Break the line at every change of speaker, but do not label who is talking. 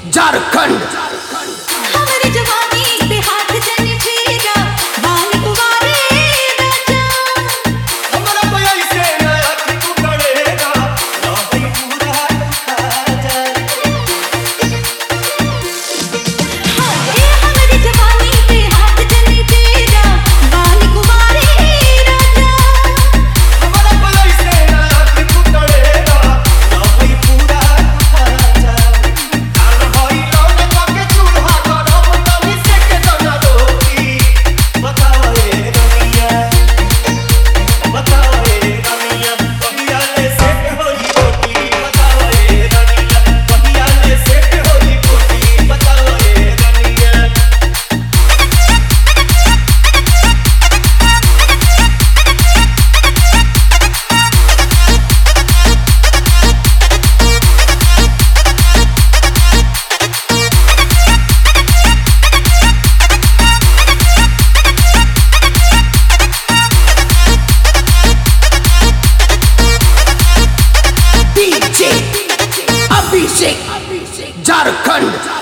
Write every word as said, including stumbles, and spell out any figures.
झारखंड।
हमारी जवानी पे हाथ जन फेरा बाल कुंवारे राजा
हमारा कोई ऐसे नया कि तू करेगा ना भाई पूरा खाजा।
हाय हमारी जवानी पे हाथ जन फेरा बाल कुंवारे राजा
हमारा कोई ऐसे नया कि तू करेगा ना भाई पूरा खाजा। काल होई लौन के चूल्हा गरम तनी से के जना रोटी बताओ ए रनिया बताओ ए रनिया कहिया ले से होई रोटी बताओ ए रनिया कहिया ले से होई रोटी बताओ ए रनिया।
डीजे अभिषेक झारखंड।